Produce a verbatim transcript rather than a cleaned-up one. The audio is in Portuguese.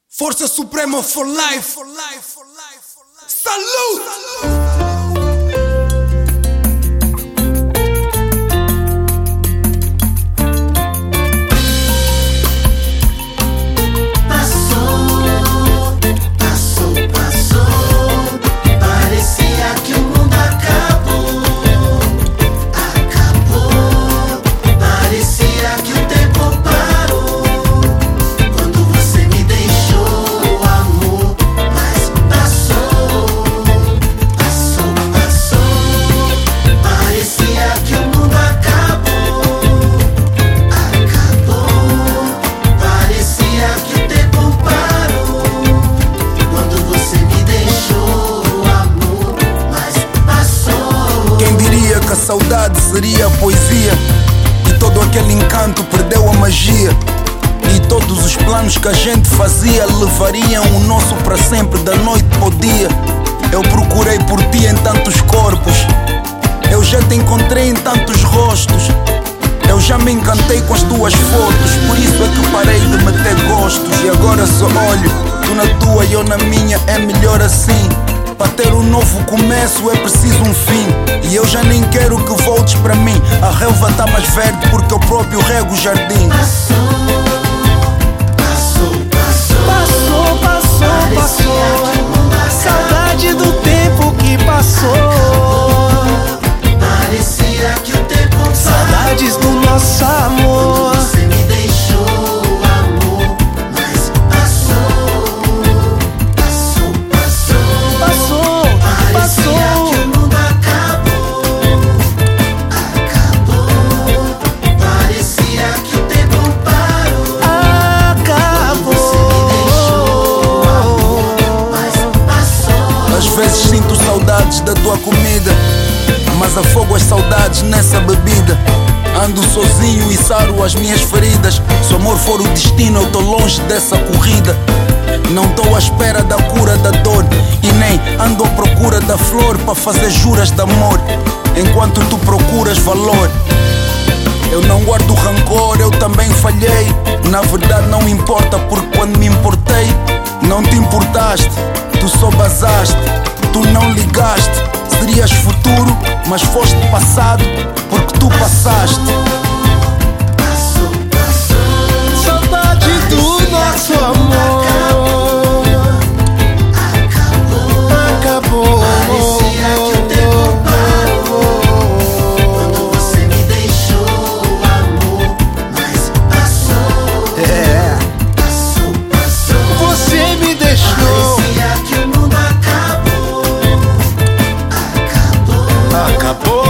Força Suprema for life. Salute! A saudade seria poesia e todo aquele encanto perdeu a magia. E todos os planos que a gente fazia levariam o nosso para sempre, da noite ao dia. Eu procurei por ti em tantos corpos, eu já te encontrei em tantos rostos. Eu já me encantei com as tuas fotos, por isso é que parei de meter gostos. E agora só olho, tu na tua e eu na minha, é melhor assim. Para ter um novo começo é preciso um fim. E eu já nem quero que voltes para mim. A relva tá mais verde porque eu próprio rego o jardim. Passou, passou, passou, passou, passou. Saudade do tempo que passou. Parecia que o tempo parou. Saudades do nosso amor. Quando você me deixou, amor, mas passou, passou, passou. Passou, Parecia passou. que o mundo acabou, acabou. Parecia que o tempo parou. Acabou. Você me deixou, amor, mas passou. Às vezes sinto saudades da tua comida, mas afogo as saudades nessa bebida. Ando sozinho e saro as minhas feridas. Se o amor for o destino, eu tô longe dessa corrida. Não tô à espera da cura da dor e nem ando à procura da flor para fazer juras de amor, enquanto tu procuras valor. Eu não guardo rancor, eu também falhei. Na verdade não importa, porque quando me importei não te importaste. Tu só basaste, tu não ligaste. Serias futuro, mas foste passado, porque tu passaste. Passou, passou. Saudade do nosso amor. Acabou. Parecia que o tempo parou. Quando você me deixou, amor, mas passou. É, Passou, passou. você me deixou. Parecia que o mundo acabou, acabou. Acabou.